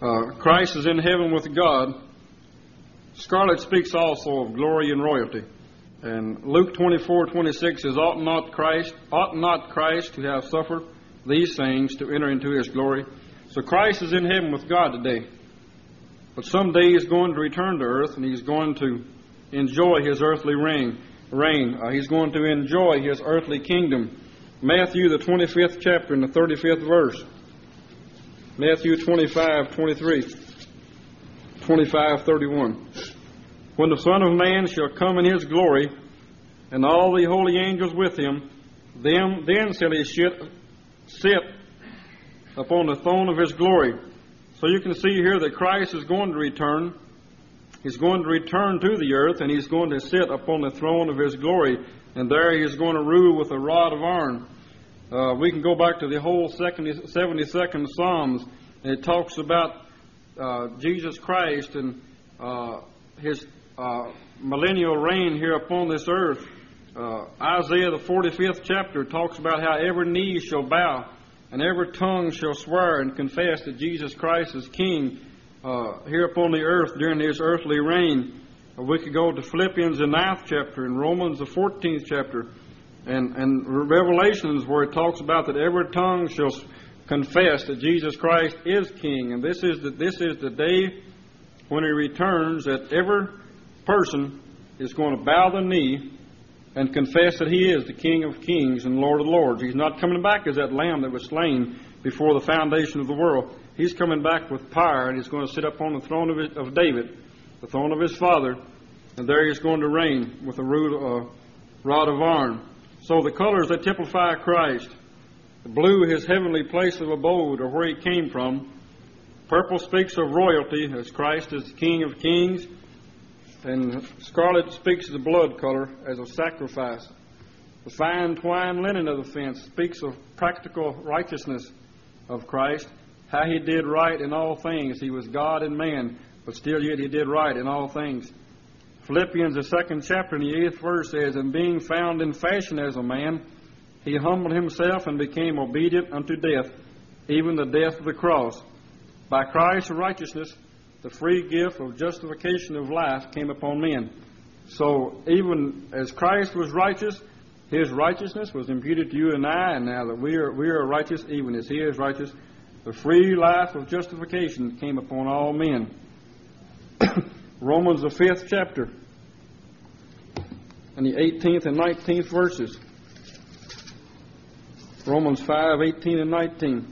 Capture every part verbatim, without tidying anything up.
uh, Christ is in heaven with God. Scarlet speaks also of glory and royalty. And Luke twenty-four twenty-six says, ought not Christ, ought not Christ to have suffered these things to enter into his glory? So Christ is in heaven with God today. But someday he's going to return to earth, and he's going to enjoy his earthly reign. reign. Uh, he's going to enjoy his earthly kingdom. Matthew, the twenty-fifth chapter, and the thirty-fifth verse. Matthew twenty-five twenty-three, twenty-five thirty-one. When the Son of Man shall come in his glory, and all the holy angels with him, then, then shall he sit, sit upon the throne of his glory. So you can see here that Christ is going to return. He's going to return to the earth, and he's going to sit upon the throne of his glory. And there he is going to rule with a rod of iron. Uh, we can go back to the whole seventy-second Psalms, and it talks about uh, Jesus Christ and uh, his uh, millennial reign here upon this earth. Uh, Isaiah, the forty-fifth chapter, talks about how every knee shall bow and every tongue shall swear and confess that Jesus Christ is King uh, here upon the earth during his earthly reign. Uh, we could go to Philippians, the ninth chapter, and Romans, the fourteenth chapter, and, and Revelations, where it talks about that every tongue shall confess that Jesus Christ is King. And this is the, this is the day when he returns, that every person is going to bow the knee and confess that he is the King of kings and Lord of lords. He's not coming back as that lamb that was slain before the foundation of the world. He's coming back with power, and he's going to sit up on the throne of, his, of David, the throne of his father, and there he's going to reign with a root, uh, rod of iron. So the colors that typify Christ: the blue, his heavenly place of abode, or where he came from. Purple speaks of royalty, as Christ is the King of kings. And scarlet speaks of the blood color as a sacrifice. The fine twine linen of the fence speaks of practical righteousness of Christ, how he did right in all things. He was God and man, but still yet he did right in all things. Philippians, the second chapter, and the eighth verse says, and being found in fashion as a man, he humbled himself and became obedient unto death, even the death of the cross. By Christ's righteousness, the free gift of justification of life came upon men. So even as Christ was righteous, his righteousness was imputed to you and I, and now that we are we are righteous, even as he is righteous, the free life of justification came upon all men. Romans, the fifth chapter, and the eighteenth and nineteenth verses. Romans five, eighteen and nineteen.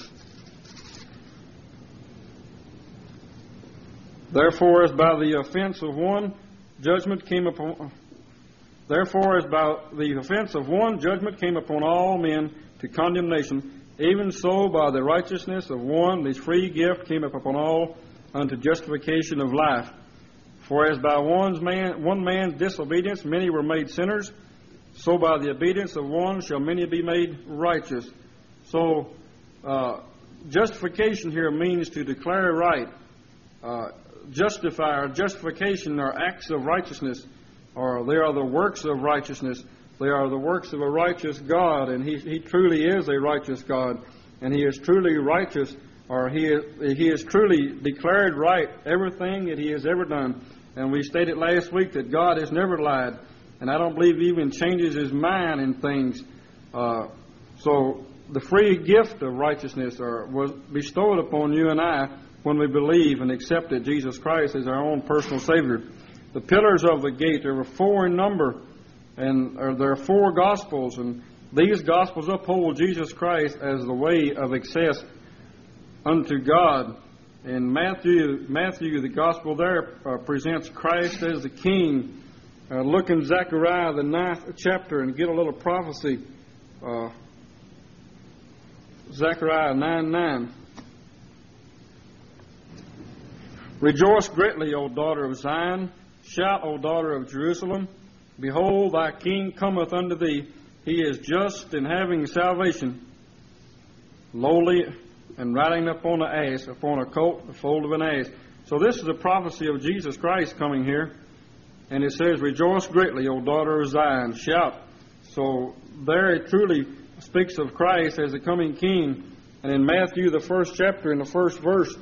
Therefore, as by the offense of one, judgment came upon. Therefore, as by the offense of one, judgment came upon all men to condemnation. Even so, by the righteousness of one, this free gift came up upon all unto justification of life. For as by one's man, one man's disobedience many were made sinners, so by the obedience of one shall many be made righteous. So, uh, justification here means to declare right. Uh, justify or justification are acts of righteousness, or they are the works of righteousness. They are the works of a righteous God, and He, he truly is a righteous God, and He is truly righteous, or He is, He is truly declared right everything that He has ever done. And we stated last week that God has never lied, and I don't believe He even changes His mind in things. Uh, so the free gift of righteousness are, was bestowed upon you and I when we believe and accept that Jesus Christ is our own personal Savior. The pillars of the gate, there were four in number, and or there are four Gospels, and these Gospels uphold Jesus Christ as the way of access unto God. In Matthew, Matthew, the Gospel there uh, presents Christ as the King. Uh, look in Zechariah, the ninth chapter, and get a little prophecy. Uh, Zechariah nine nine. Rejoice greatly, O daughter of Zion. Shout, O daughter of Jerusalem. Behold, thy King cometh unto thee. He is just in having salvation, lowly and riding upon an ass, upon a colt, the foal of an ass. So this is a prophecy of Jesus Christ coming here. And it says, rejoice greatly, O daughter of Zion. Shout. So there it truly speaks of Christ as the coming King. And in Matthew, the first chapter, in the first verse,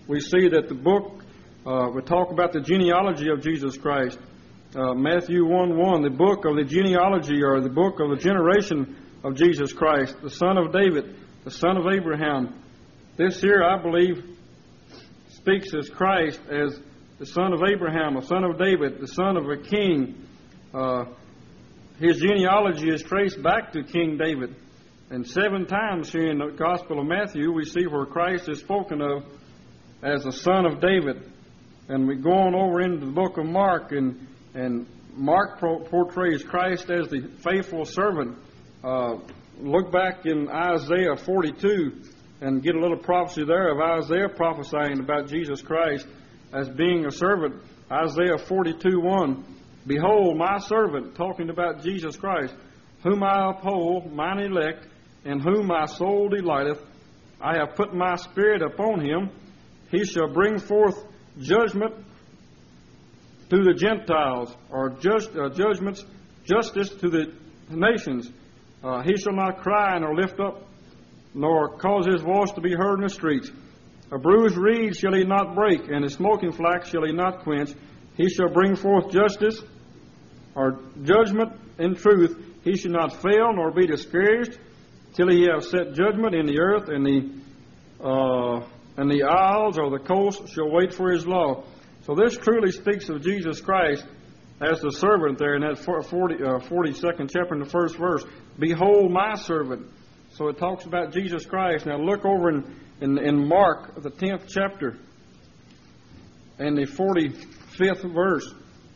we see that the book, uh, we talk about the genealogy of Jesus Christ. Uh, Matthew one one, the book of the genealogy, or the book of the generation of Jesus Christ, the son of David, the son of Abraham. This here, I believe, speaks as Christ as the son of Abraham, the son of David, the son of a king. Uh, his genealogy is traced back to King David. And seven times here in the Gospel of Matthew, we see where Christ is spoken of as the son of David. And we go on over into the book of Mark, and, and Mark portrays Christ as the faithful servant. Uh, look back in Isaiah forty-two and get a little prophecy there of Isaiah prophesying about Jesus Christ as being a servant. Isaiah forty-two one, behold, my servant, talking about Jesus Christ, whom I uphold, mine elect, in whom my soul delighteth. I have put my spirit upon him. He shall bring forth judgment to the Gentiles, or just, uh, judgments, justice to the nations. Uh, he shall not cry nor lift up, nor cause his voice to be heard in the streets. A bruised reed shall he not break, and a smoking flax shall he not quench. He shall bring forth justice, or judgment in truth. He shall not fail nor be discouraged, till he have set judgment in the earth, and the uh, and the isles or the coast shall wait for his law. So this truly speaks of Jesus Christ as the servant there in that forty, uh, forty-second chapter in the first verse. Behold my servant. So it talks about Jesus Christ. Now look over in, in, in Mark, the tenth chapter, and the forty-fifth verse.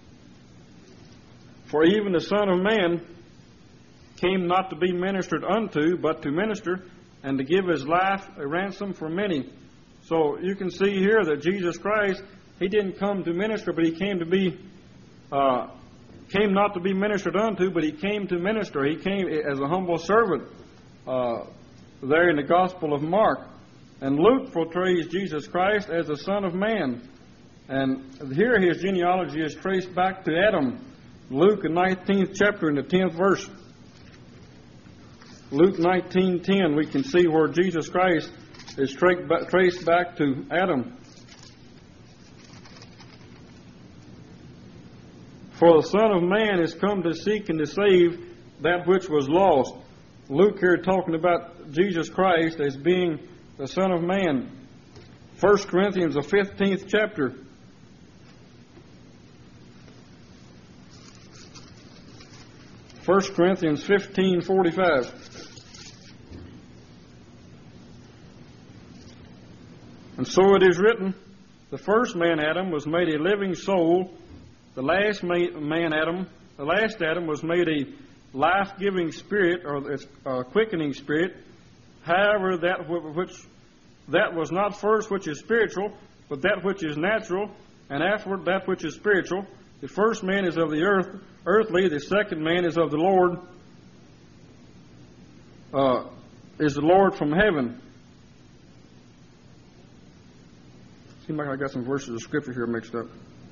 For even the Son of Man came not to be ministered unto, but to minister, and to give his life a ransom for many. So you can see here that Jesus Christ, he didn't come to minister, but he came to be, uh, came not to be ministered unto, but he came to minister. He came as a humble servant uh, there in the Gospel of Mark. And Luke portrays Jesus Christ as the Son of Man. And here his genealogy is traced back to Adam. Luke, the nineteenth chapter, in the tenth verse. Luke nineteen ten, we can see where Jesus Christ is tra- traced back to Adam. For the Son of Man is come to seek and to save that which was lost. Luke here talking about Jesus Christ as being the Son of Man. First Corinthians, the fifteenth chapter. First Corinthians fifteen forty-five. And so it is written, the first man Adam was made a living soul. The last man Adam, the last Adam was made a life-giving spirit, or a quickening spirit. However, that which that was not first which is spiritual, but that which is natural, and afterward that which is spiritual. The first man is of the earth, earthly. The second man is of the Lord, uh, is the Lord from heaven. Seems like I got some verses of Scripture here mixed up.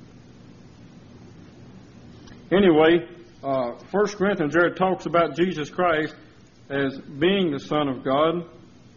Anyway, uh, First Corinthians there talks about Jesus Christ as being the Son of God.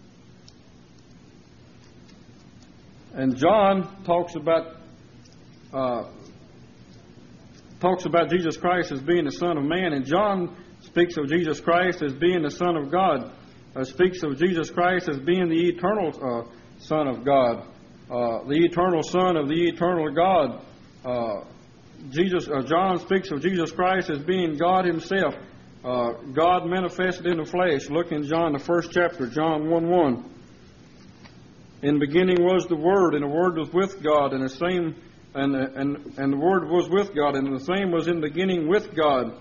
And John talks about uh, talks about Jesus Christ as being the Son of Man. And John speaks of Jesus Christ as being the Son of God. Uh, speaks of Jesus Christ as being the eternal uh, Son of God. Uh, the eternal Son of the eternal God. Uh, Jesus, uh, John speaks of Jesus Christ as being God Himself, uh, God manifested in the flesh. Look in John, the first chapter, John one one. In the beginning was the Word, and the Word was with God, and the same, and and and the Word was with God, and the same was in the beginning with God.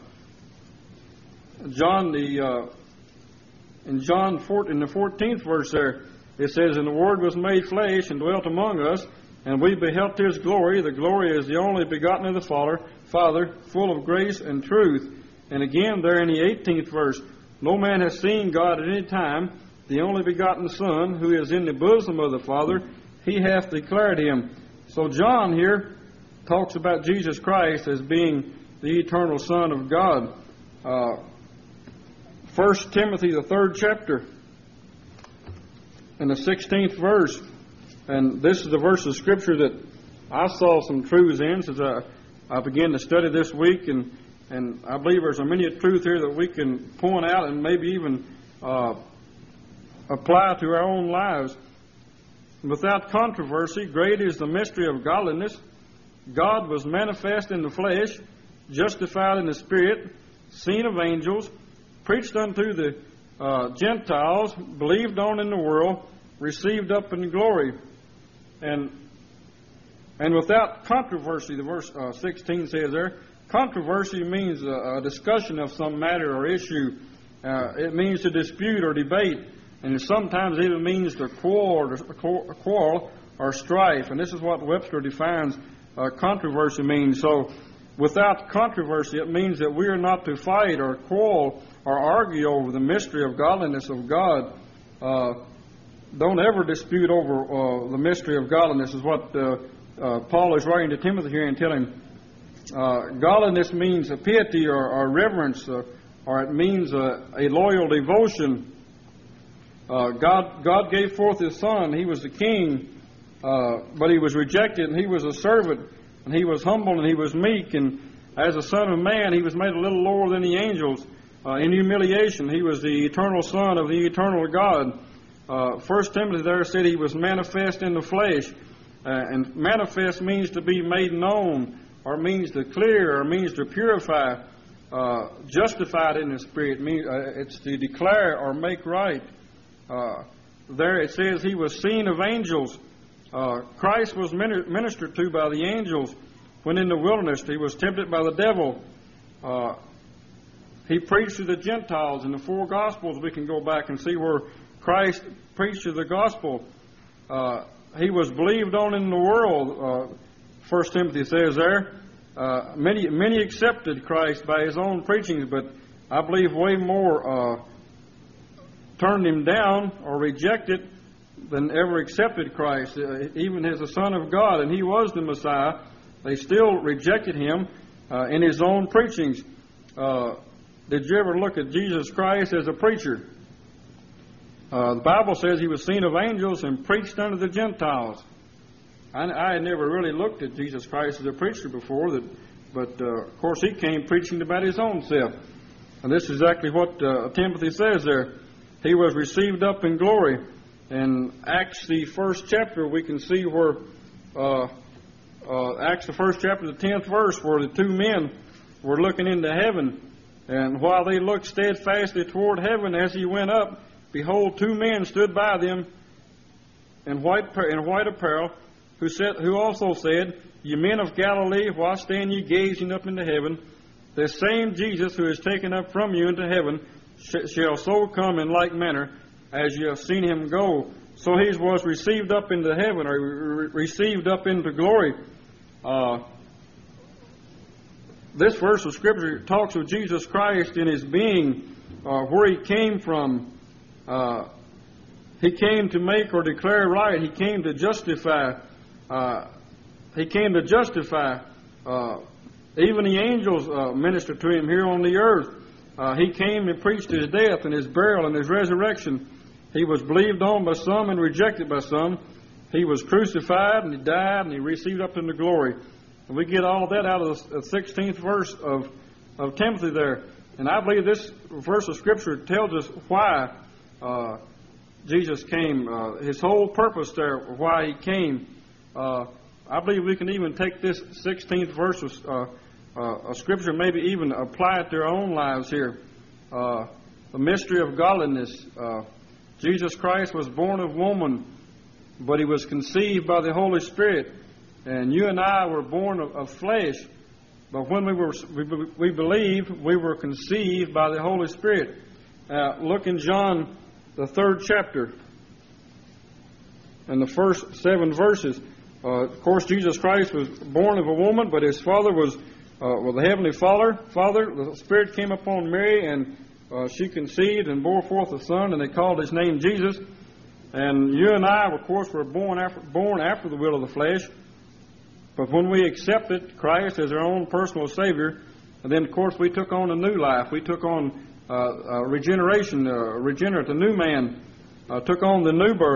John the uh, in John four, in the fourteenth verse there. It says, and the Word was made flesh and dwelt among us, and we beheld His glory. The glory is the only begotten of the Father, Father, full of grace and truth. And again there in the eighteenth verse, no man has seen God at any time. The only begotten Son, who is in the bosom of the Father, He hath declared Him. So John here talks about Jesus Christ as being the eternal Son of God. Uh, First Timothy, the third chapter, in the sixteenth verse. And this is the verse of Scripture that I saw some truths in as I, I began to study this week, and, and I believe there's a many a truth here that we can point out and maybe even uh, apply to our own lives. Without controversy, great is the mystery of godliness. God was manifest in the flesh, justified in the Spirit, seen of angels, preached unto the uh, Gentiles, believed on in the world, received up in glory. And and without controversy, the verse uh, sixteen says there, controversy means a, a discussion of some matter or issue. Uh, it means to dispute or debate. And sometimes it even means to quarrel or, quarrel or strife. And this is what Webster defines uh, controversy means. So without controversy, it means that we are not to fight or quarrel or argue over the mystery of godliness of God. Uh, don't ever dispute over uh, the mystery of godliness, is what uh, uh, Paul is writing to Timothy here and telling him. Uh, godliness means a piety or, or reverence, uh, or it means a, a loyal devotion. Uh, God, God gave forth His Son. He was the King, uh, but He was rejected, and He was a servant, and He was humble, and He was meek, and as a Son of Man, He was made a little lower than the angels. Uh, in humiliation, He was the eternal Son of the eternal God. Uh, First Timothy there said He was manifest in the flesh, uh, and manifest means to be made known, or means to clear, or means to purify. Uh, justified in the Spirit means uh, it's to declare or make right. Uh, there it says He was seen of angels. Uh, Christ was ministered to by the angels when in the wilderness. He was tempted by the devil. Uh, he preached to the Gentiles. In the four Gospels, we can go back and see where Christ preached to the gospel. Uh, he was believed on in the world. Uh, First Timothy says there. Uh, many many accepted Christ by His own preachings, but I believe way more uh, turned Him down or rejected than ever accepted Christ, uh, even as the Son of God, and He was the Messiah. They still rejected Him uh, in His own preachings. Uh, did you ever look at Jesus Christ as a preacher? Uh, the Bible says He was seen of angels and preached unto the Gentiles. I, I had never really looked at Jesus Christ as a preacher before, that, but uh, of course He came preaching about His own self. And this is exactly what uh, Timothy says there. He was received up in glory. In Acts, the first chapter, we can see where, uh, uh, Acts, the first chapter, the tenth verse, where the two men were looking into heaven. And while they looked steadfastly toward heaven as He went up, behold, two men stood by them in white, in white apparel, who said, who also said, Ye men of Galilee, why stand ye gazing up into heaven? The same Jesus who is taken up from you into heaven sh- shall so come in like manner as you have seen Him go. So He was received up into heaven, or re- received up into glory. Uh, this verse of Scripture talks of Jesus Christ in His being, uh, where He came from. Uh, he came to make or declare right. He came to justify. Uh, he came to justify. Uh, even the angels uh, ministered to Him here on the earth. Uh, he came and preached His death and His burial and His resurrection. He was believed on by some and rejected by some. He was crucified and He died and He received up into glory. And we get all of that out of the sixteenth verse of, of Timothy there. And I believe this verse of Scripture tells us why uh, Jesus came. Uh, his whole purpose there, why He came. Uh, I believe we can even take this sixteenth verse of, uh, uh, of Scripture, maybe even apply it to our own lives here. Uh, the mystery of godliness. Uh, Jesus Christ was born of woman, but He was conceived by the Holy Spirit. And you and I were born of, of flesh, but when we were we, we believe, we were conceived by the Holy Spirit. Uh, look in John, the third chapter, and the first seven verses. Uh, of course, Jesus Christ was born of a woman, but His Father was uh, well, the Heavenly Father. Father, the Spirit came upon Mary, and uh, she conceived and bore forth a son, and they called His name Jesus. And you and I, of course, were born after, born after the will of the flesh. But when we accepted Christ as our own personal Savior, and then, of course, we took on a new life. We took on uh, uh, regeneration, uh, regenerate, a new man, uh, took on the new birth.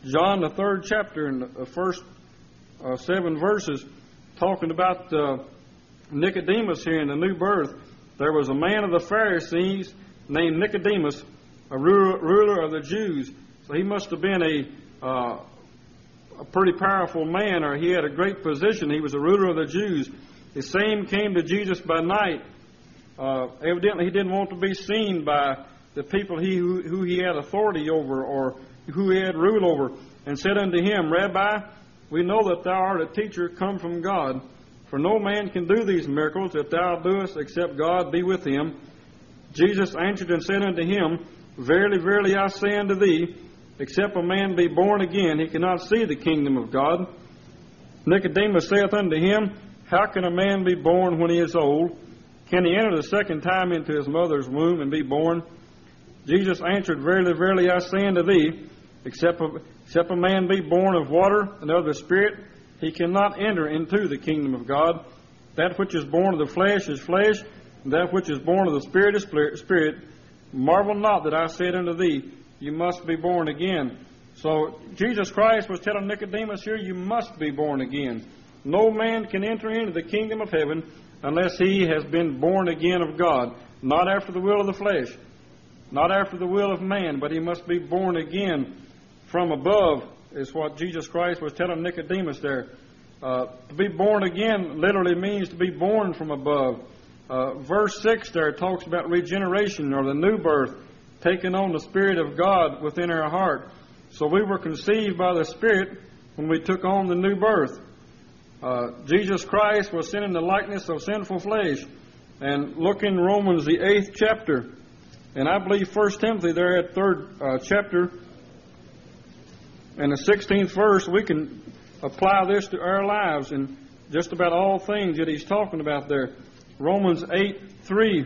John, the third chapter, in the first uh, seven verses, talking about uh, Nicodemus here in the new birth. There was a man of the Pharisees named Nicodemus, a ruler, ruler of the Jews. So he must have been a, uh, a pretty powerful man, or he had a great position. He was a ruler of the Jews. The same came to Jesus by night. Uh, evidently, he didn't want to be seen by the people he, who, who he had authority over or who he had rule over, and said unto him, Rabbi, we know that thou art a teacher come from God. For no man can do these miracles that thou doest, except God be with him. Jesus answered and said unto him, Verily, verily, I say unto thee, except a man be born again, he cannot see the kingdom of God. Nicodemus saith unto him, How can a man be born when he is old? Can he enter the second time into his mother's womb and be born? Jesus answered, Verily, verily, I say unto thee, except a, except a man be born of water and of the Spirit, he cannot enter into the kingdom of God. That which is born of the flesh is flesh, and that which is born of the Spirit is spirit. Marvel not that I said unto thee, you must be born again. So Jesus Christ was telling Nicodemus here, you must be born again. No man can enter into the kingdom of heaven unless he has been born again of God, not after the will of the flesh, not after the will of man, but he must be born again from above, is what Jesus Christ was telling Nicodemus there. Uh, to be born again literally means to be born from above. Uh, verse six there talks about regeneration, or the new birth, taking on the Spirit of God within our heart. So we were conceived by the Spirit when we took on the new birth. Uh, Jesus Christ was sent in the likeness of sinful flesh. And look in Romans, the eighth chapter. And I believe First Timothy there at third uh, chapter and the sixteenth verse, we can apply this to our lives in just about all things that he's talking about there. Romans eight three.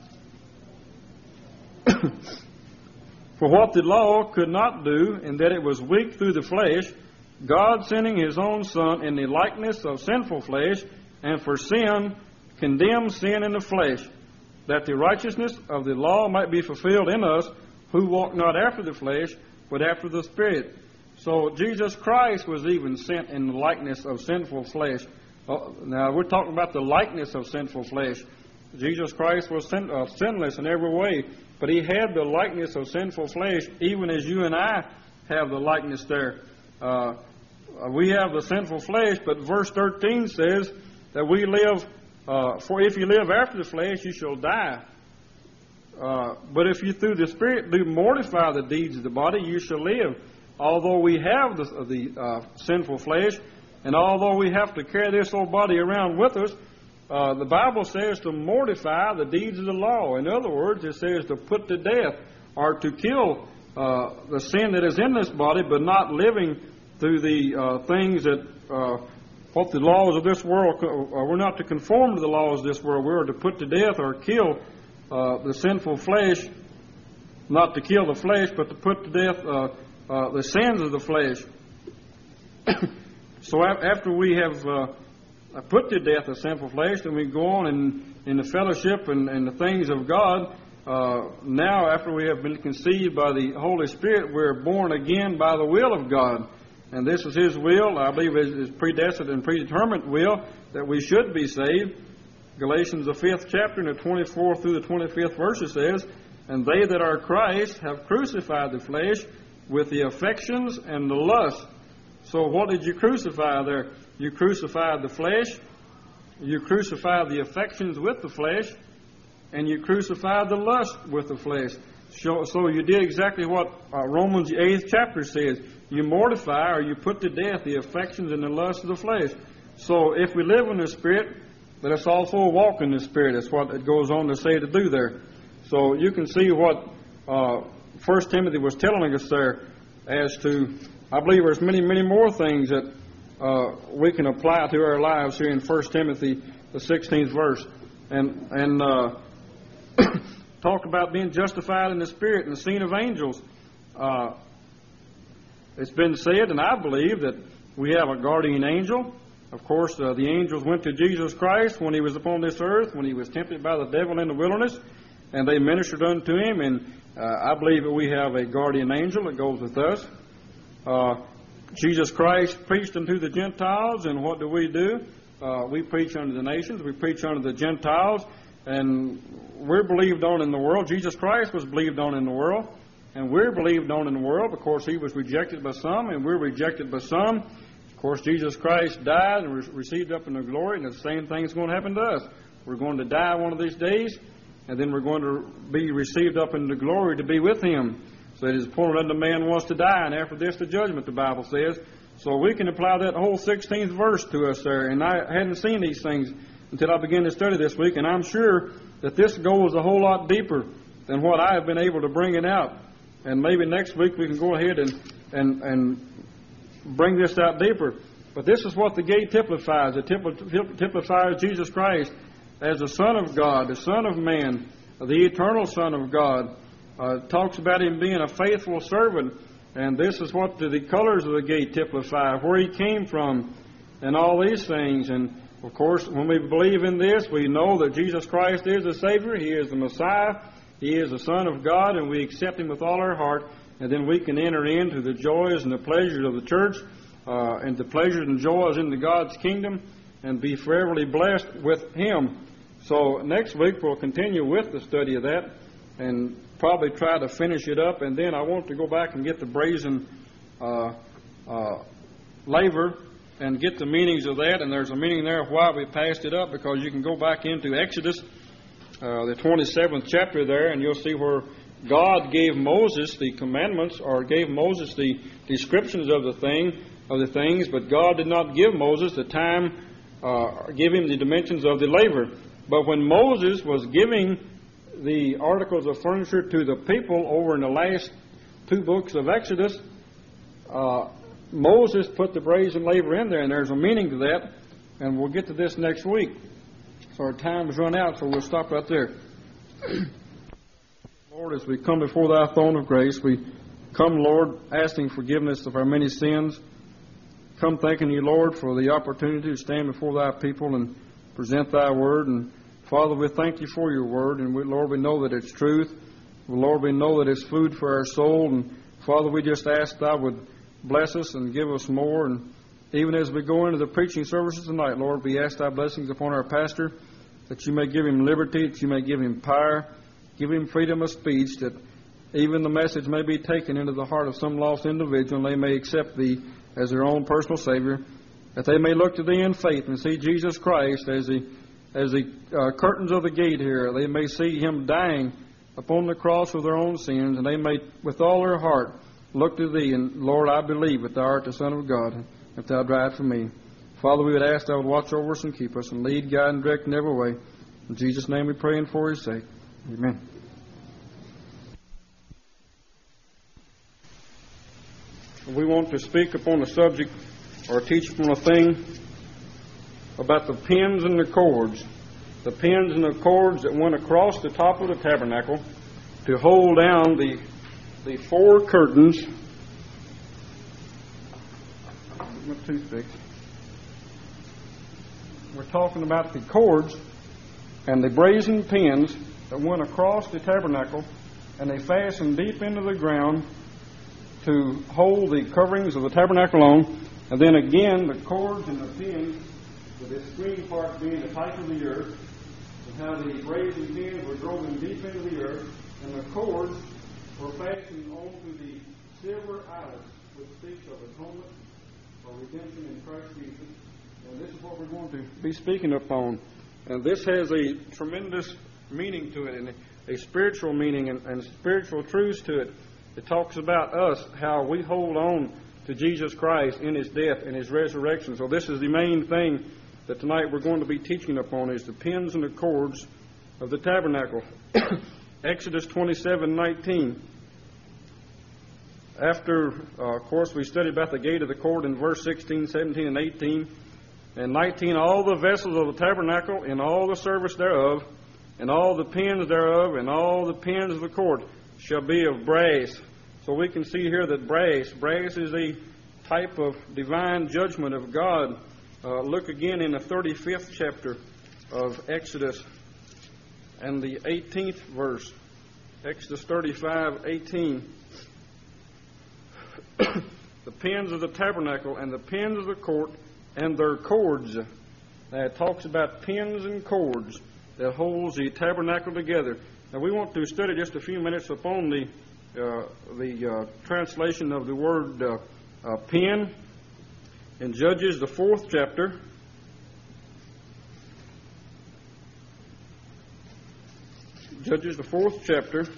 For what the law could not do, in that it was weak through the flesh, God sending his own Son in the likeness of sinful flesh, and for sin condemned sin in the flesh, that the righteousness of the law might be fulfilled in us, who walk not after the flesh, but after the Spirit. So Jesus Christ was even sent in the likeness of sinful flesh. Uh, now, we're talking about the likeness of sinful flesh. Jesus Christ was sin, uh, sinless in every way, but he had the likeness of sinful flesh, even as you and I have the likeness there. Uh, we have the sinful flesh, but verse thirteen says that we live, uh, for if you live after the flesh, you shall die. Uh, but if you through the Spirit do mortify the deeds of the body, you shall live. Although we have the, the uh, sinful flesh, and although we have to carry this old body around with us, uh, the Bible says to mortify the deeds of the law. In other words, it says to put to death or to kill uh, the sin that is in this body, but not living through the uh, things that uh, what the laws of this world. Uh, we're not to conform to the laws of this world. We're to put to death or kill uh, the sinful flesh, not to kill the flesh, but to put to death Uh, Uh, the sins of the flesh. So after we have uh, put to death the sinful flesh, then we go on in, in the fellowship and, and the things of God. Uh, now, after we have been conceived by the Holy Spirit, we're born again by the will of God. And this is his will, I believe his predestined and predetermined will, that we should be saved. Galatians, the fifth chapter, and the twenty-fourth through the twenty-fifth verse says, And they that are Christ have crucified the flesh with the affections and the lust. So what did you crucify there? You crucified the flesh, you crucified the affections with the flesh, and you crucified the lust with the flesh. So, so you did exactly what uh, Romans the eighth chapter says. You mortify, or you put to death, the affections and the lust of the flesh. So if we live in the Spirit, let us also walk in the Spirit. That's what it goes on to say to do there. So you can see what Uh, First Timothy was telling us there as to, I believe there's many, many more things that uh, we can apply to our lives here in First Timothy, the sixteenth verse. And, and uh, talk about being justified in the Spirit and the seen of angels. Uh, it's been said, and I believe, that we have a guardian angel. Of course, uh, the angels went to Jesus Christ when he was upon this earth, when he was tempted by the devil in the wilderness, and they ministered unto him, and Uh, I believe that we have a guardian angel that goes with us. Uh, Jesus Christ preached unto the Gentiles, and what do we do? Uh, we preach unto the nations, we preach unto the Gentiles, and we're believed on in the world. Jesus Christ was believed on in the world, and we're believed on in the world because He was rejected by some, and we're rejected by some. Of course, Jesus Christ died and was received up into glory, and the same thing is going to happen to us. We're going to die one of these days, and then we're going to be received up into glory to be with Him. So it is appointed unto man once to die, and after this the judgment, the Bible says. So we can apply that whole sixteenth verse to us there. And I hadn't seen these things until I began to study this week, and I'm sure that this goes a whole lot deeper than what I have been able to bring it out. And maybe next week we can go ahead and, and, and bring this out deeper. But this is what the gate typifies. It typifies Jesus Christ as the Son of God, the Son of Man, the eternal Son of God. Uh, talks about Him being a faithful servant, and this is what the, the colors of the gate typify, where He came from, and all these things. And of course, when we believe in this, we know that Jesus Christ is the Savior, He is the Messiah, He is the Son of God, and we accept Him with all our heart, and then we can enter into the joys and the pleasures of the church, uh, and the pleasures and joys into God's kingdom, and be foreverly blessed with Him. So next week we'll continue with the study of that, and probably try to finish it up, and then I want to go back and get the brazen uh, uh, laver and get the meanings of that. And there's a meaning there of why we passed it up, because you can go back into Exodus, uh, the twenty-seventh chapter there, and you'll see where God gave Moses the commandments, or gave Moses the descriptions of the thing of the things, but God did not give Moses the time, uh, give him the dimensions of the laver. But when Moses was giving the articles of furniture to the people over in the last two books of Exodus, uh, Moses put the brazen laver in there, and there's a meaning to that, and we'll get to this next week. So our time has run out, so we'll stop right there. Lord, as we come before Thy throne of grace, we come, Lord, asking forgiveness of our many sins. Come thanking You, Lord, for the opportunity to stand before Thy people and present Thy word. And Father, we thank You for Your word, and we, Lord, we know that it's truth. Lord, we know that it's food for our soul, and Father, we just ask Thou would bless us and give us more. And even as we go into the preaching services tonight, Lord, we ask Thy blessings upon our pastor, that You may give him liberty, that You may give him power, give him freedom of speech, that even the message may be taken into the heart of some lost individual, and they may accept Thee as their own personal Savior, that they may look to Thee in faith and see Jesus Christ as the As the uh, curtains of the gate here. They may see Him dying upon the cross for their own sins, and they may, with all their heart, look to Thee. And Lord, I believe that Thou art the Son of God, if Thou died for me. Father, we would ask Thou would watch over us and keep us, and lead, guide, and direct in every way. In Jesus' name we pray, and for His sake. Amen. We want to speak upon a subject, or teach upon a thing, about the pins and the cords. The pins and the cords that went across the top of the tabernacle to hold down the the four curtains. My toothpicks. We're talking about the cords and the brazen pins that went across the tabernacle, and they fastened deep into the ground to hold the coverings of the tabernacle on. And then again, the cords and the pins, with this screen part being the type of the earth, and how the brazen pins were driven deep into the earth, and the cords were fastened onto the silver idols, which speaks of atonement or redemption in Christ Jesus. And this is what we're going to be speaking upon. And this has a tremendous meaning to it, and a spiritual meaning and, and spiritual truths to it. It talks about us, how we hold on to Jesus Christ in His death and His resurrection. So this is the main thing that tonight we're going to be teaching upon, is the pins and the cords of the tabernacle. Exodus twenty-seven nineteen. After, uh, of course, we studied about the gate of the cord in verse sixteen, seventeen, and eighteen. And nineteen, all the vessels of the tabernacle and all the service thereof, and all the pins thereof, and all the pins of the cord shall be of brass. So we can see here that brass, brass is a type of divine judgment of God. Uh, look again in the thirty-fifth chapter of Exodus and the eighteenth verse. Exodus thirty-five eighteen. the pins of the tabernacle, and the pins of the court, and their cords. Now, it talks about pins and cords that holds the tabernacle together. Now, we want to study just a few minutes upon the uh, the uh, translation of the word uh, uh, pin in Judges, the fourth chapter. Judges, the fourth chapter,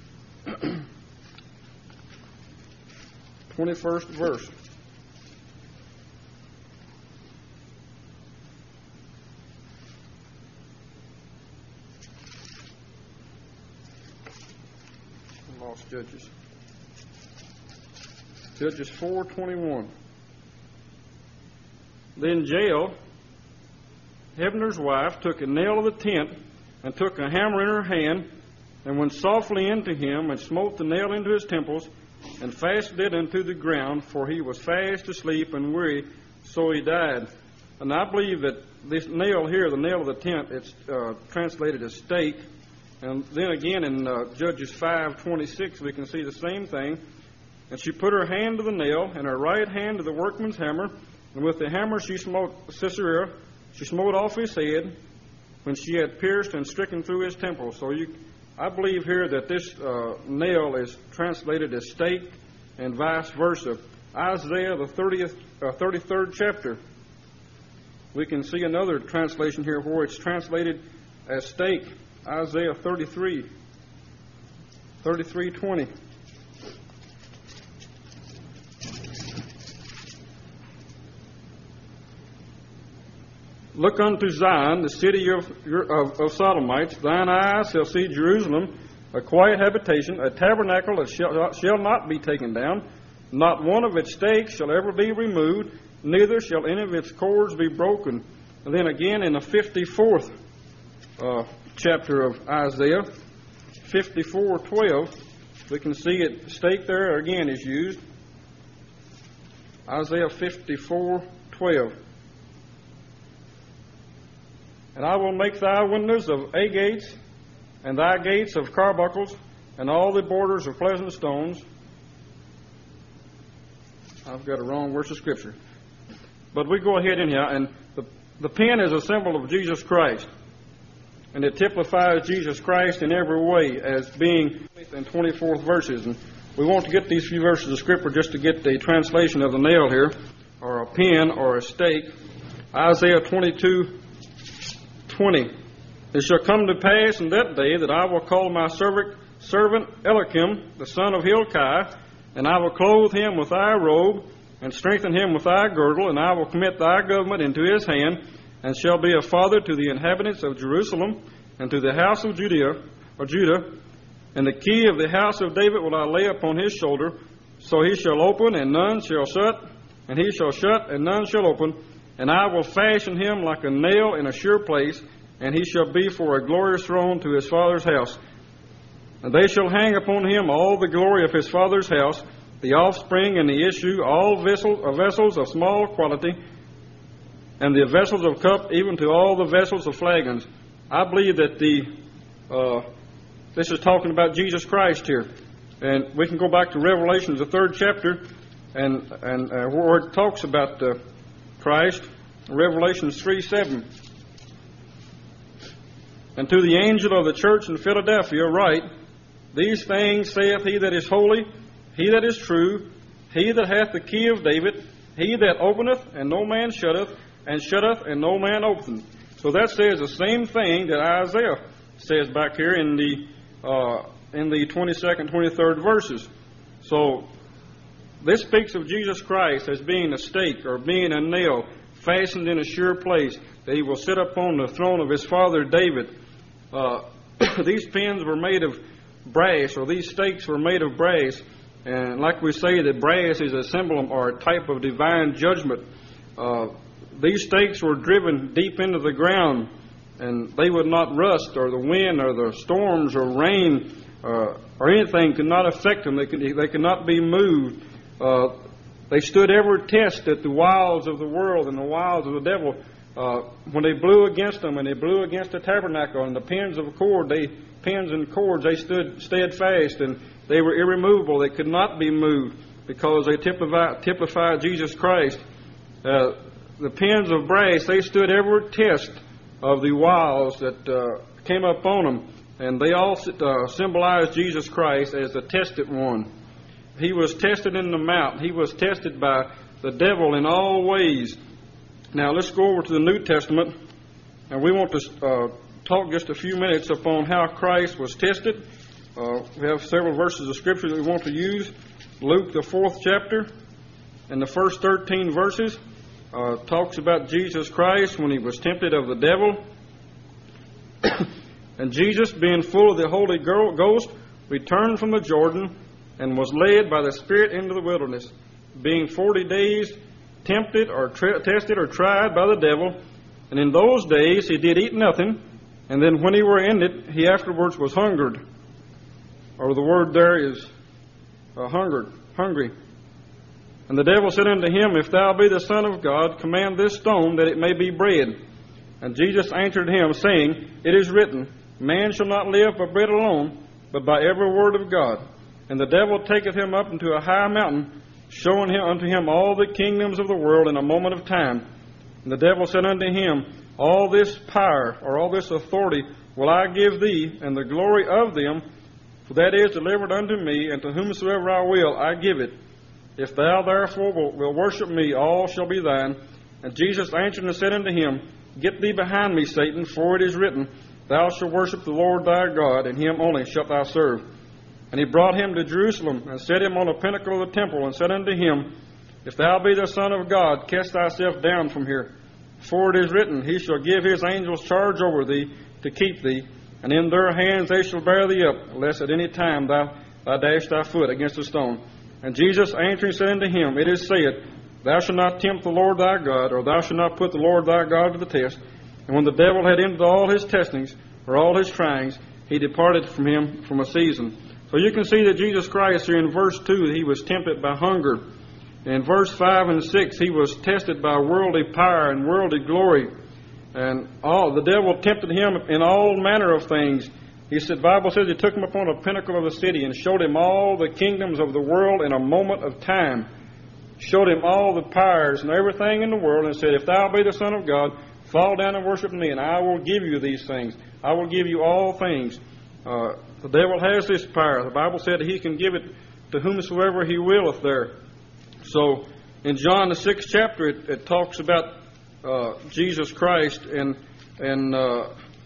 twenty-first verse. I lost Judges. Judges four twenty-one. Then Jael, Hebner's wife, took a nail of the tent and took a hammer in her hand, and went softly into him, and smote the nail into his temples, and fastened it unto the ground, for he was fast asleep and weary, so he died. And I believe that this nail here, the nail of the tent, it's uh, translated as stake. And then again in uh, Judges five twenty-six, we can see the same thing. And she put her hand to the nail, and her right hand to the workman's hammer, and with the hammer she smote Sisera, she smote off his head, when she had pierced and stricken through his temple. So you, I believe here that this uh, nail is translated as stake, and vice versa. Isaiah, the thirtieth, uh, thirty-third chapter, we can see another translation here where it's translated as stake. Isaiah thirty-three, thirty-three twenty. Look unto Zion, the city of, of, of Sodomites. Thine eyes shall see Jerusalem, a quiet habitation, a tabernacle that shall, shall not be taken down. Not one of its stakes shall ever be removed, neither shall any of its cords be broken. And then again in the fifty-fourth uh, chapter of Isaiah, fifty-four twelve, we can see it, stake there again is used. Isaiah fifty-four twelve. And I will make thy windows of agates, and thy gates of carbuncles, and all the borders of pleasant stones. I've got a wrong verse of Scripture. But we go ahead in here, and the, the pen is a symbol of Jesus Christ. And it typifies Jesus Christ in every way as being in twenty-fourth verses. And we want to get these few verses of Scripture just to get the translation of the nail here, or a pen, or a stake. Isaiah twenty-two twenty. It shall come to pass in that day that I will call my servant, servant Eliakim, the son of Hilkiah, and I will clothe him with thy robe, and strengthen him with thy girdle, and I will commit thy government into his hand, and shall be a father to the inhabitants of Jerusalem, and to the house of Judea, or Judah. And the key of the house of David will I lay upon his shoulder, so he shall open, and none shall shut, and he shall shut, and none shall open. And I will fashion him like a nail in a sure place, and he shall be for a glorious throne to his father's house. And they shall hang upon him all the glory of his father's house, the offspring and the issue, all vessels, uh, vessels of small quality, and the vessels of cup, even to all the vessels of flagons. I believe that the uh, this is talking about Jesus Christ here. And we can go back to Revelation, the third chapter, and, and uh, where it talks about uh, Christ, Revelation three seven. And to the angel of the church in Philadelphia write, These things saith he that is holy, he that is true, he that hath the key of David, he that openeth, and no man shutteth, and shutteth, and no man openeth. So that says the same thing that Isaiah says back here in the uh, in the twenty-second, twenty-third verses. So this speaks of Jesus Christ as being a stake or being a nail fastened in a sure place, that he will sit upon the throne of his father David. Uh, these pins were made of brass, or these stakes were made of brass. And like we say, that brass is a symbol or a type of divine judgment. Uh, these stakes were driven deep into the ground, and they would not rust, or the wind, or the storms, or rain, uh, or anything could not affect them. They could, they could not be moved. Uh, they stood every test that the wiles of the world and the wiles of the devil, uh, when they blew against them, and they blew against the tabernacle, and the pins of cord, they pins and cords, they stood steadfast, and they were irremovable. They could not be moved, because they typify, typify Jesus Christ. Uh, the pins of brass, they stood every test of the wiles that uh, came up on them, and they all uh, symbolized Jesus Christ as the tested one. He was tested in the mount. He was tested by the devil in all ways. Now let's go over to the New Testament, and we want to uh, talk just a few minutes upon how Christ was tested. Uh, we have several verses of Scripture that we want to use. Luke, the fourth chapter, and the first thirteen verses, uh, talks about Jesus Christ when he was tempted of the devil. And Jesus, being full of the Holy Ghost, returned from the Jordan and was led by the Spirit into the wilderness, being forty days tempted or tra- tested or tried by the devil. And in those days he did eat nothing, and then when he were ended, he afterwards was hungered. Or the word there is uh, hungered, hungry. And the devil said unto him, If thou be the Son of God, command this stone that it may be bread. And Jesus answered him, saying, It is written, Man shall not live by bread alone, but by every word of God. And the devil taketh him up into a high mountain, showing him unto him all the kingdoms of the world in a moment of time. And the devil said unto him, All this power, or all this authority, will I give thee, and the glory of them, for that is delivered unto me, and to whomsoever I will, I give it. If thou therefore wilt will worship me, all shall be thine. And Jesus answered and said unto him, Get thee behind me, Satan, for it is written, Thou shalt worship the Lord thy God, and him only shalt thou serve. And he brought him to Jerusalem, and set him on a pinnacle of the temple, and said unto him, If thou be the Son of God, cast thyself down from here. For it is written, He shall give his angels charge over thee, to keep thee, and in their hands they shall bear thee up, lest at any time thou, thou dash thy foot against a stone. And Jesus answering said unto him, It is said, Thou shalt not tempt the Lord thy God, or thou shalt not put the Lord thy God to the test. And when the devil had ended all his testings, or all his tryings, he departed from him from a season. So you can see that Jesus Christ here in verse two, he was tempted by hunger. In verse five and six, he was tested by worldly power and worldly glory. And all the devil tempted him in all manner of things. He said, the Bible says he took him upon a pinnacle of the city and showed him all the kingdoms of the world in a moment of time. Showed him all the powers and everything in the world, and said, If thou be the Son of God, fall down and worship me, and I will give you these things. I will give you all things. Uh, the devil has this power. The Bible said he can give it to whomsoever he willeth there. So in John the sixth chapter, it, it talks about uh, Jesus Christ and and uh,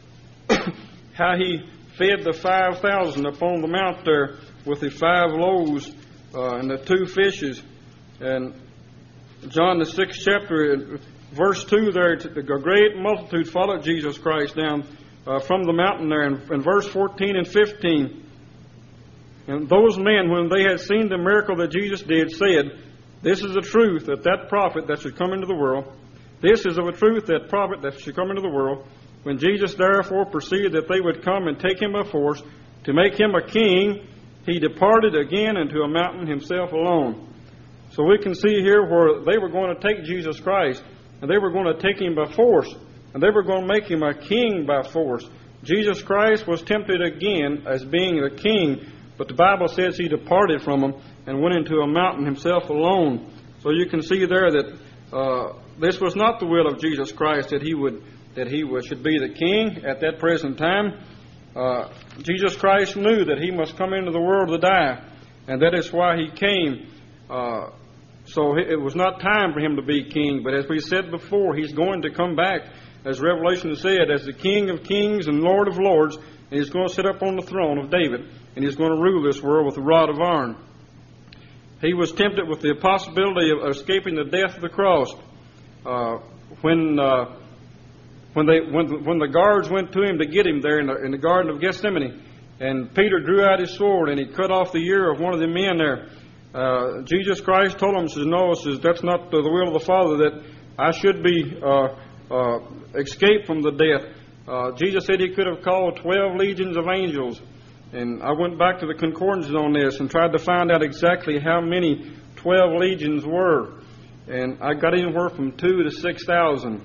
how he fed the five thousand upon the mount there with the five loaves uh, and the two fishes. And John the sixth chapter, verse two there, a great multitude followed Jesus Christ down uh, from the mountain there. And in verse fourteen and fifteen, and those men, when they had seen the miracle that Jesus did, said, This is the truth, that that prophet that should come into the world, this is of a truth, that prophet that should come into the world. When Jesus therefore perceived that they would come and take him by force to make him a king, he departed again into a mountain himself alone. So we can see here where they were going to take Jesus Christ, and they were going to take him by force, and they were going to make him a king by force. Jesus Christ was tempted again as being the king, but the Bible says he departed from him and went into a mountain himself alone. So you can see there that uh, this was not the will of Jesus Christ, that he would that he would, should be the king at that present time. Uh, Jesus Christ knew that he must come into the world to die, and that is why he came. Uh, so it was not time for him to be king, but as we said before, he's going to come back, as Revelation said, as the King of kings and Lord of lords, and he's going to sit up on the throne of David, and he's going to rule this world with a rod of iron. He was tempted with the possibility of escaping the death of the cross. Uh, when uh, when they when when the guards went to him to get him there in the, in the Garden of Gethsemane, and Peter drew out his sword and he cut off the ear of one of the men there. Uh, Jesus Christ told him, says, "No, says that's not the will of the Father, that I should be uh, uh, escaped from the death." Uh, Jesus said he could have called twelve legions of angels. And I went back to the concordances on this and tried to find out exactly how many twelve legions were. And I got anywhere from two to six thousand.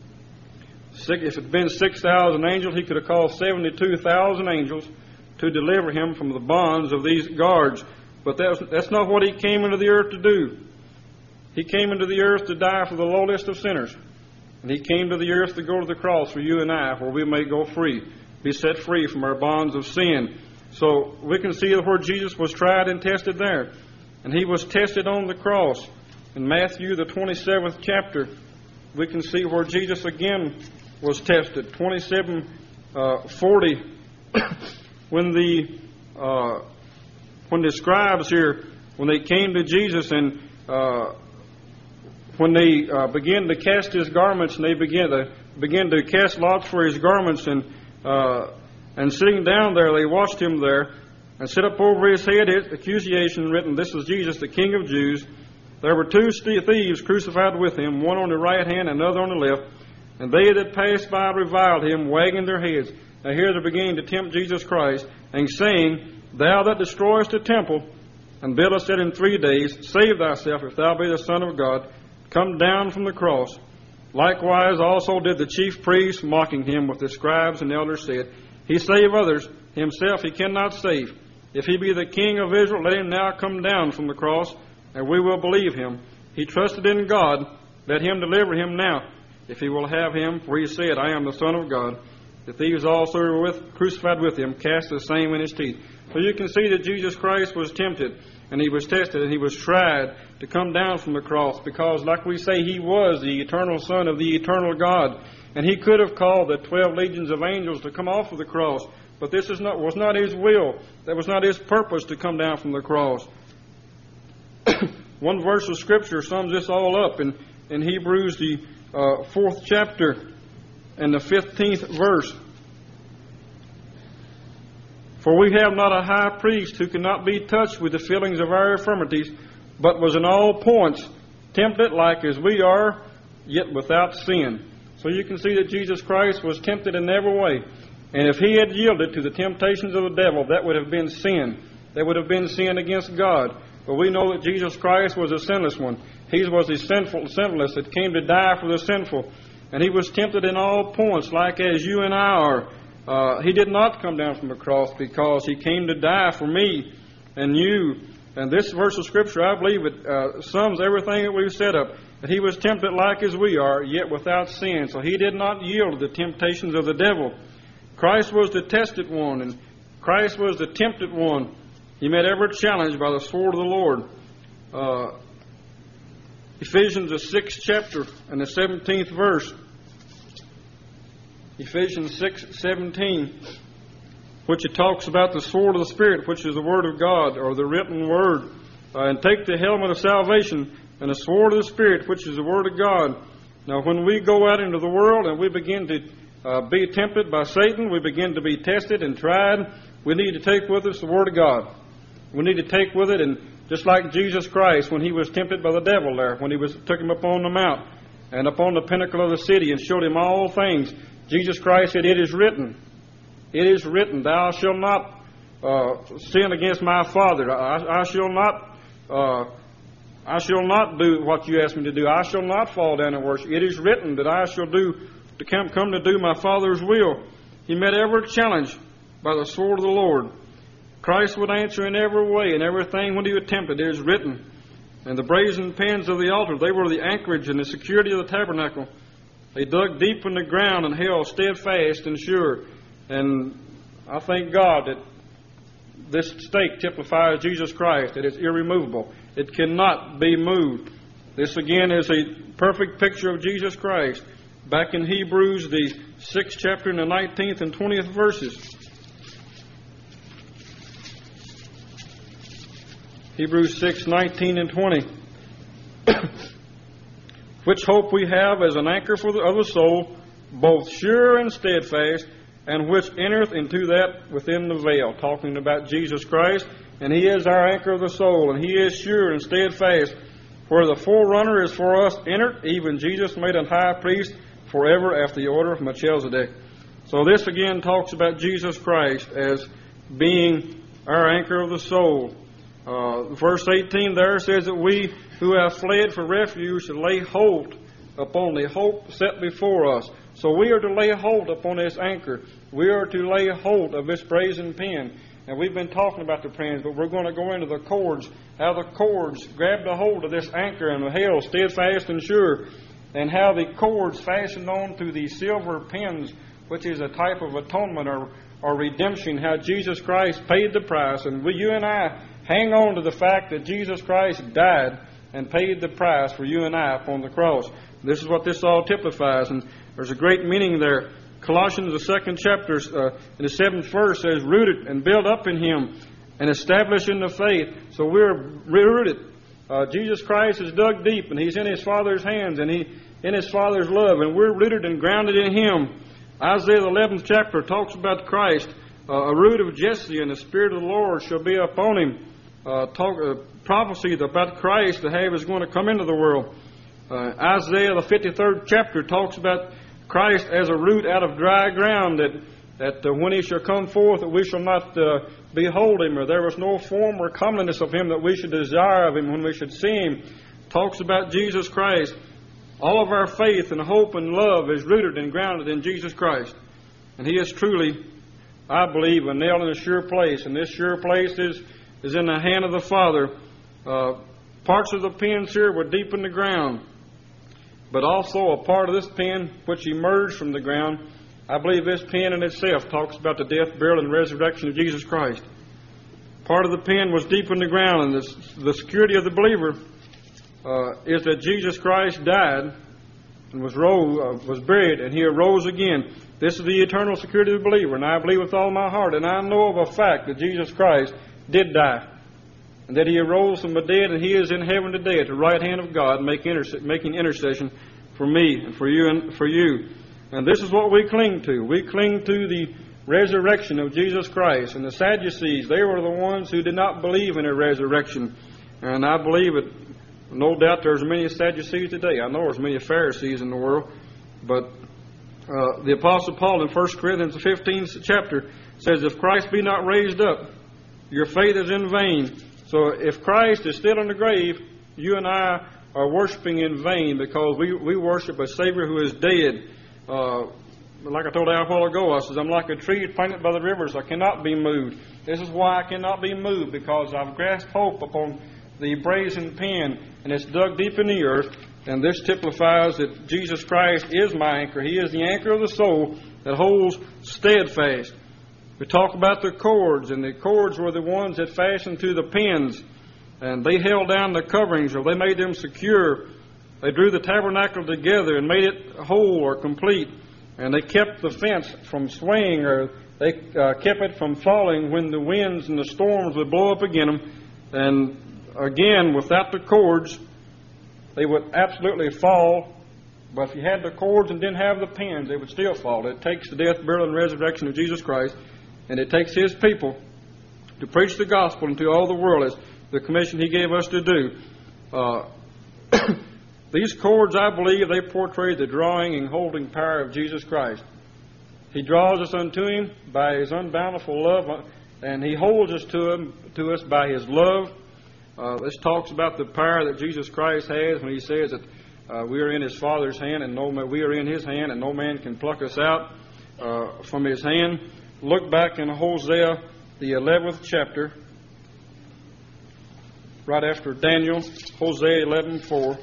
If it had been six thousand angels, he could have called seventy-two thousand angels to deliver him from the bonds of these guards. But that's, that's not what He came into the earth to do. He came into the earth to die for the lowliest of sinners. And He came to the earth to go to the cross for you and I, where we may go free, be set free from our bonds of sin. So we can see where Jesus was tried and tested there. And He was tested on the cross. In Matthew, the twenty-seventh chapter, we can see where Jesus again was tested. twenty-seven forty, when the uh, when the scribes here, when they came to Jesus and uh, when they uh, began to cast His garments, and they began to began to cast lots for His garments, and uh, and sitting down there, they watched Him there, and set up over His head His accusation written, "This is Jesus, the King of Jews." There were two thieves crucified with Him, one on the right hand and another on the left. And they that passed by reviled Him, wagging their heads. Now here they began to tempt Jesus Christ, and saying, "Thou that destroyest the temple, and buildest it in three days, save thyself, if thou be the Son of God. Come down from the cross." Likewise also did the chief priests, mocking Him with the scribes and elders, said, "He save others, Himself He cannot save. If He be the King of Israel, let Him now come down from the cross, and we will believe Him. He trusted in God, let Him deliver Him now, if He will have Him, for He said, I am the Son of God." The thieves also were with, crucified with Him, cast the same in His teeth. So you can see that Jesus Christ was tempted, and He was tested, and He was tried to come down from the cross, because, like we say, He was the eternal Son of the eternal God. And He could have called the twelve legions of angels to come off of the cross, but this is not, was not His will. That was not His purpose to come down from the cross. One verse of Scripture sums this all up in, in Hebrews, the uh, fourth chapter, and the fifteenth verse. "For we have not a high priest who cannot be touched with the feelings of our infirmities, but was in all points tempted like as we are, yet without sin." So you can see that Jesus Christ was tempted in every way. And if He had yielded to the temptations of the devil, that would have been sin. That would have been sin against God. But we know that Jesus Christ was a sinless one. He was the sinful, sinless that came to die for the sinful. And He was tempted in all points, like as you and I are. Uh, he did not come down from the cross because He came to die for me and you. And this verse of Scripture, I believe it uh, sums everything that we've set up. That He was tempted like as we are, yet without sin. So He did not yield to the temptations of the devil. Christ was the tested one, and Christ was the tempted one. He met every challenge by the sword of the Lord. Uh, Ephesians, the sixth chapter, and the seventeenth verse. Ephesians six seventeen, which it talks about the sword of the Spirit, which is the Word of God, or the written Word. Uh, and take the helmet of salvation and the sword of the Spirit, which is the Word of God. Now, when we go out into the world and we begin to uh, be tempted by Satan, we begin to be tested and tried, we need to take with us the Word of God. We need to take with it, and just like Jesus Christ, when He was tempted by the devil there, when He was took Him upon the mount and upon the pinnacle of the city and showed Him all things, Jesus Christ said, "It is written, it is written, thou shalt not uh, sin against my Father. I, I shall not, uh, I shall not do what you ask me to do. I shall not fall down and worship. It is written that I shall do to come, come to do my Father's will." He met every challenge by the sword of the Lord. Christ would answer in every way and everything when He was tempted. It is written. And the brazen pins of the altar, they were the anchorage and the security of the tabernacle. They dug deep in the ground and held steadfast and sure. And I thank God that this stake typifies Jesus Christ, that it's irremovable. It cannot be moved. This again is a perfect picture of Jesus Christ. Back in Hebrews, the sixth chapter and the nineteenth and twentieth verses. Hebrews six, nineteen and twenty. "Which hope we have as an anchor for the, of the soul, both sure and steadfast, and which entereth into that within the veil." Talking about Jesus Christ, and He is our anchor of the soul, and He is sure and steadfast. "Where the forerunner is for us entered, even Jesus made an high priest forever after the order of Melchizedek." So this again talks about Jesus Christ as being our anchor of the soul. Uh, verse eighteen there says that we who have fled for refuge should lay hold upon the hope set before us. So we are to lay hold upon this anchor. We are to lay hold of this brazen pen. And we've been talking about the pins, but we're going to go into the cords, how the cords grabbed a hold of this anchor and held steadfast and sure, and how the cords fastened on to the silver pins, which is a type of atonement or, or redemption, how Jesus Christ paid the price. And we, you and I hang on to the fact that Jesus Christ died and paid the price for you and I upon the cross. This is what this all typifies, and there's a great meaning there. Colossians, the second chapter, uh, in the seventh verse, says, rooted and built up in Him and established in the faith. So we're rooted. Uh, Jesus Christ is dug deep, and He's in His Father's hands, and He in His Father's love, and we're rooted and grounded in Him. Isaiah, the eleventh chapter, talks about Christ, uh, a root of Jesse, and the Spirit of the Lord shall be upon Him. Uh, talk, uh, prophecy about Christ to have is going to come into the world. Uh, Isaiah, the fifty-third chapter, talks about Christ as a root out of dry ground, that that uh, when He shall come forth, that we shall not uh, behold Him, or there was no form or comeliness of Him that we should desire of Him when we should see Him. Talks about Jesus Christ. All of our faith and hope and love is rooted and grounded in Jesus Christ. And He is truly, I believe, a nail in a sure place. And this sure place is, is in the hand of the Father. Uh, parts of the pins here were deep in the ground. But also a part of this pen which emerged from the ground, I believe this pen in itself talks about the death, burial, and resurrection of Jesus Christ. Part of the pen was deep in the ground, and the, the security of the believer uh, is that Jesus Christ died and was rose, uh, was buried, and He arose again. This is the eternal security of the believer, and I believe with all my heart, and I know of a fact that Jesus Christ did die, and that He arose from the dead, and He is in heaven today at the right hand of God, make interse- making intercession for me and for you and for you. And this is what we cling to. We cling to the resurrection of Jesus Christ. And the Sadducees, they were the ones who did not believe in a resurrection. And I believe it. No doubt there's many Sadducees today. I know there's many Pharisees in the world. But uh, the Apostle Paul in First Corinthians, the fifteenth chapter, says, if Christ be not raised up, your faith is in vain. So if Christ is still in the grave, you and I are worshiping in vain, because we, we worship a Savior who is dead. Uh, like I told Al a while ago, I says, I'm like a tree planted by the rivers. I cannot be moved. This is why I cannot be moved, because I've grasped hope upon the brazen pen, and it's dug deep in the earth. And this typifies that Jesus Christ is my anchor. He is the anchor of the soul that holds steadfast. We talk about the cords, and the cords were the ones that fastened to the pins, and they held down the coverings, or they made them secure. They drew the tabernacle together and made it whole or complete, and they kept the fence from swaying, or they uh, kept it from falling when the winds and the storms would blow up against them. And again, without the cords, they would absolutely fall. But if you had the cords and didn't have the pins, they would still fall. It takes the death, burial, and resurrection of Jesus Christ, and it takes His people to preach the gospel into all the world, as the commission He gave us to do. Uh, these cords, I believe, they portray the drawing and holding power of Jesus Christ. He draws us unto Him by His unbountiful love, and He holds us to Him to us by His love. Uh, this talks about the power that Jesus Christ has when He says that uh, we are in His Father's hand, and no man, we are in His hand, and no man can pluck us out uh, from His hand. Look back in Hosea, the eleventh chapter, right after Daniel, Hosea eleven four.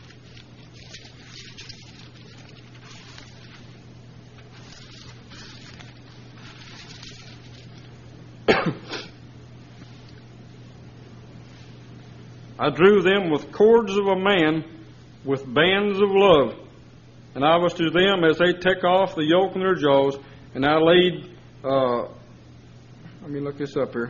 I drew them with cords of a man, with bands of love, and I was to them as they take off the yoke in their jaws, and I laid, uh, let me look this up here,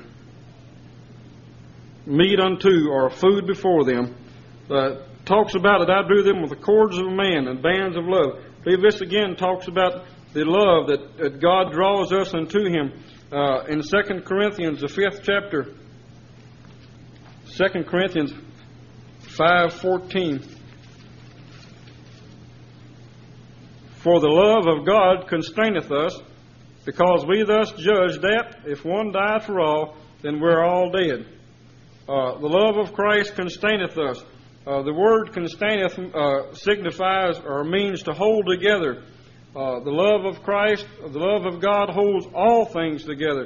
meat unto, or food before them. Uh, talks about it, I drew them with the cords of a man and bands of love. I believe this again talks about the love that, that God draws us unto Him. Uh, in Second Corinthians, the fifth chapter, Second Corinthians five fourteen. For the love of God constraineth us, because we thus judge that if one died for all, then we're all dead. Uh, the love of Christ constraineth us. Uh, the word constraineth uh, signifies or means to hold together. Uh, the love of Christ, the love of God holds all things together.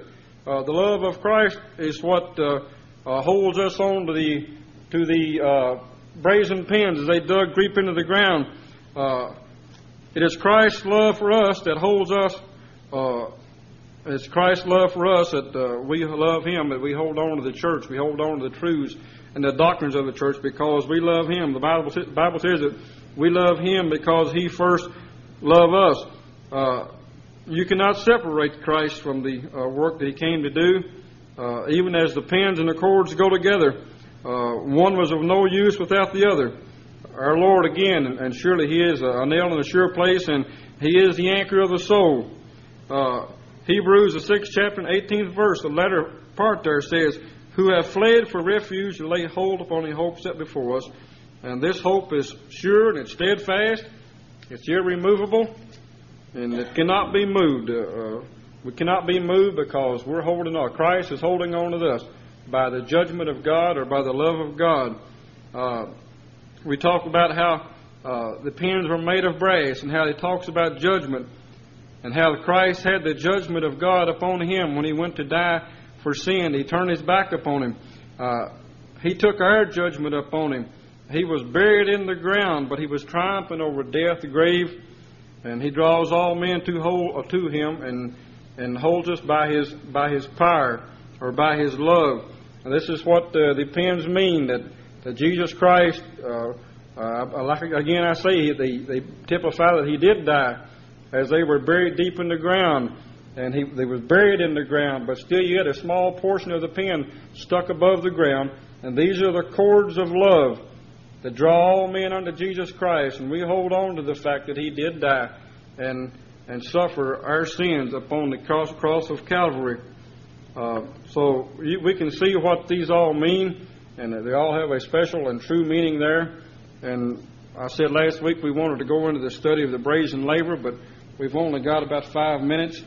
Uh, the love of Christ is what uh, uh, holds us on to the to the uh, brazen pins as they dug deep into the ground. Uh, it is Christ's love for us that holds us. Uh, it's Christ's love for us that uh, we love Him, that we hold on to the church, we hold on to the truths and the doctrines of the church because we love Him. The Bible, the Bible says that we love Him because He first loved us. Uh, you cannot separate Christ from the uh, work that He came to do. Uh, even as the pins and the cords go together, uh, one was of no use without the other. Our Lord, again, and, and surely He is a nail in a sure place, and He is the anchor of the soul. Uh, Hebrews, the sixth chapter and eighteenth verse, the latter part there says, who have fled for refuge and lay hold upon the hope set before us. And this hope is sure and it's steadfast, it's irremovable, and it cannot be moved. Uh, we cannot be moved because we're holding on. Christ is holding on to us by the judgment of God or by the love of God. Uh, we talk about how uh, the pins were made of brass and how He talks about judgment and how Christ had the judgment of God upon Him when He went to die for sin. He turned His back upon Him. Uh, he took our judgment upon Him. He was buried in the ground, but He was triumphant over death, the grave, and He draws all men to hold to Him and and holds us by His by His power or by His love. And this is what uh, the pins mean, that, that Jesus Christ, uh, uh, like again I say, they, they typify that He did die as they were buried deep in the ground. And he they was buried in the ground, but still you had a small portion of the pin stuck above the ground. And these are the cords of love that draw all men unto Jesus Christ. And we hold on to the fact that He did die and and suffer our sins upon the cross, cross of Calvary. Uh, so we can see what these all mean, and they all have a special and true meaning there. And I said last week we wanted to go into the study of the brazen laver, but we've only got about five minutes.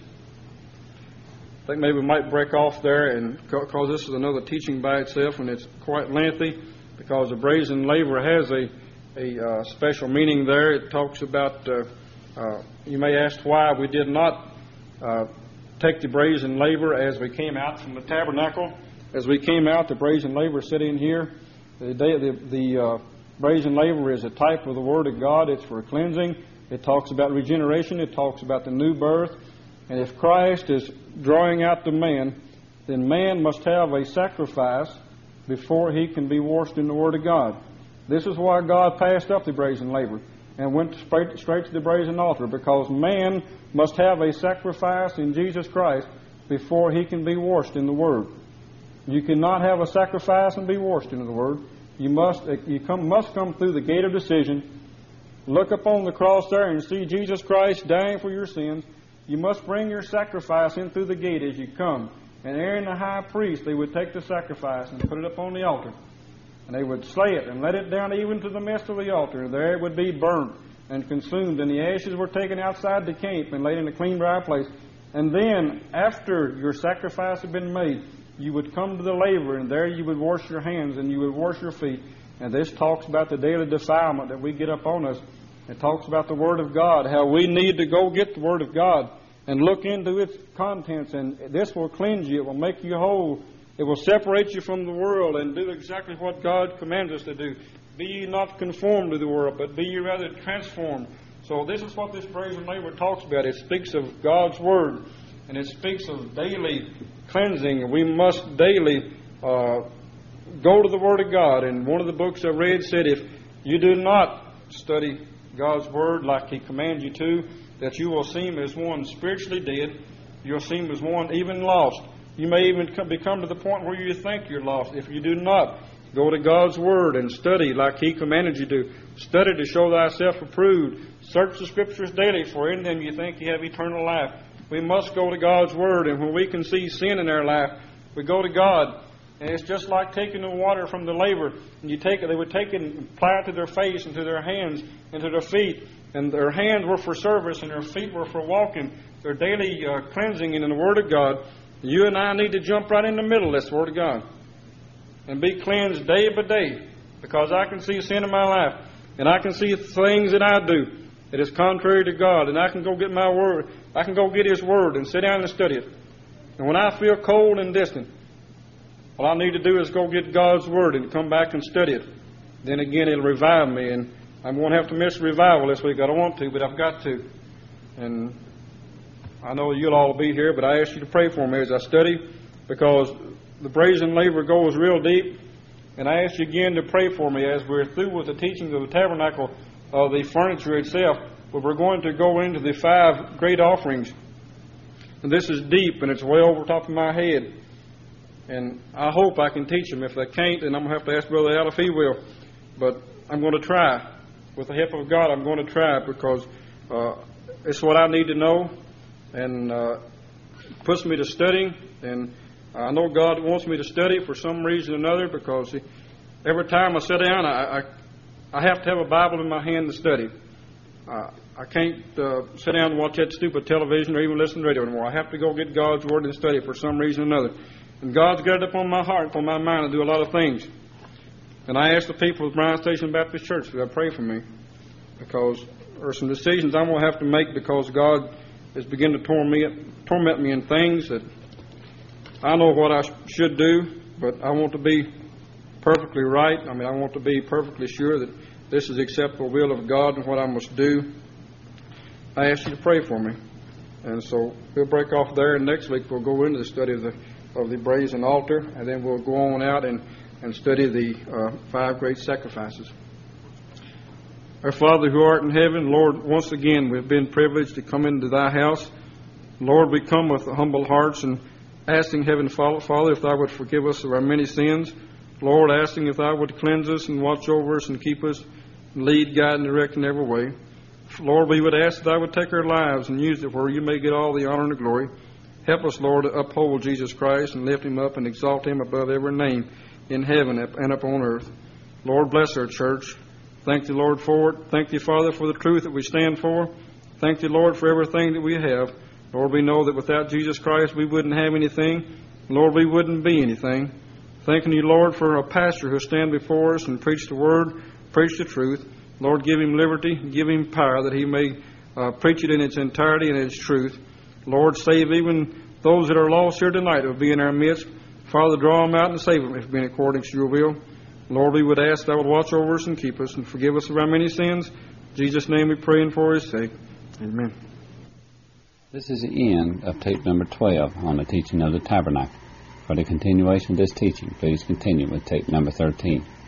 I think maybe we might break off there, and because this is another teaching by itself, and it's quite lengthy, because the brazen laver has a, a uh, special meaning there. It talks about, uh, uh, you may ask why we did not uh, take the brazen laver as we came out from the tabernacle. As we came out, the brazen laver sitting here. The, the, the uh, brazen laver is a type of the Word of God. It's for cleansing. It talks about regeneration. It talks about the new birth. And if Christ is drawing out the man, then man must have a sacrifice before he can be washed in the Word of God. This is why God passed up the brazen laver and went straight, straight to the brazen altar, because man must have a sacrifice in Jesus Christ before he can be washed in the Word. You cannot have a sacrifice and be washed into the Word. You must you come must come through the gate of decision, look upon the cross there and see Jesus Christ dying for your sins. You must bring your sacrifice in through the gate as you come. And Aaron the high priest, they would take the sacrifice and put it upon the altar. And they would slay it and let it down even to the midst of the altar. And there it would be burnt and consumed. And the ashes were taken outside the camp and laid in a clean, dry place. And then, after your sacrifice had been made, you would come to the laver, and there you would wash your hands and you would wash your feet. And this talks about the daily defilement that we get upon us. It talks about the Word of God, how we need to go get the Word of God and look into its contents, and this will cleanse you. It will make you whole. It will separate you from the world and do exactly what God commands us to do. Be ye not conformed to the world, but be ye rather transformed. So this is what this brazen laver talks about. It speaks of God's Word, and it speaks of daily cleansing. We must daily uh, go to the Word of God. And one of the books I read said, if you do not study God's Word like He commands you to, that you will seem as one spiritually dead. You'll seem as one even lost. You may even come, become to the point where you think you're lost if you do not go to God's Word and study like He commanded you to. Study to show thyself approved. Search the Scriptures daily, for in them you think you have eternal life. We must go to God's Word, and when we can see sin in our life, we go to God. And it's just like taking the water from the laver, and you take it. They would take it and apply it to their face and to their hands and to their feet. And their hands were for service, and their feet were for walking. Their daily uh, cleansing in the Word of God. You and I need to jump right in the middle of this Word of God and be cleansed day by day, because I can see sin in my life, and I can see things that I do that is contrary to God, and I can go get my Word. I can go get His Word and sit down and study it. And when I feel cold and distant, all I need to do is go get God's Word and come back and study it. Then again, it'll revive me, and I'm going to have to miss revival this week. I don't want to, but I've got to. And I know you'll all be here, but I ask you to pray for me as I study, because the brazen laver goes real deep. And I ask you again to pray for me as we're through with the teachings of the tabernacle, of the furniture itself, but we're going to go into the five great offerings. And this is deep, and it's way over top of my head. And I hope I can teach them. If I can't, then I'm going to have to ask Brother Al if he will. But I'm going to try. With the help of God, I'm going to try, because uh, it's what I need to know, and uh, puts me to studying. And I know God wants me to study for some reason or another, because he, every time I sit down, I, I I have to have a Bible in my hand to study. Uh, I can't uh, sit down and watch that stupid television or even listen to radio anymore. I have to go get God's Word and study for some reason or another. And God's got it upon my heart, upon my mind to do a lot of things. And I ask the people of Bryan Station Baptist Church to pray for me, because there are some decisions I'm going to have to make, because God is beginning to torment, torment me in things that I know what I should do, but I want to be perfectly right. I mean, I want to be perfectly sure that this is the acceptable will of God and what I must do. I ask you to pray for me. And so we'll break off there, and next week we'll go into the study of the of the brazen altar, and then we'll go on out and, and study the uh, five great sacrifices. Our Father who art in heaven, Lord, once again we've been privileged to come into thy house. Lord, we come with humble hearts and asking, Heaven, Father, if thou would forgive us of our many sins. Lord, asking if thou would cleanse us and watch over us and keep us, and lead, guide, and direct in every way. Lord, we would ask that thou would take our lives and use it where you may get all the honor and the glory. Help us, Lord, to uphold Jesus Christ and lift him up and exalt him above every name in heaven and upon earth. Lord, bless our church. Thank thee, Lord, for it. Thank thee, Father, for the truth that we stand for. Thank thee, Lord, for everything that we have. Lord, we know that without Jesus Christ we wouldn't have anything. Lord, we wouldn't be anything. Thanking you, Lord, for a pastor who'll stand before us and preach the word, preach the truth. Lord, give him liberty, give him power that he may uh, preach it in its entirety and its truth. Lord, save even those that are lost here tonight who will be in our midst. Father, draw them out and save them if it be according to your will. Lord, we would ask that thou would watch over us and keep us and forgive us of our many sins. In Jesus' name we pray and for his sake. Amen. This is the end of tape number twelve on the teaching of the tabernacle. For the continuation of this teaching, please continue with tape number thirteen.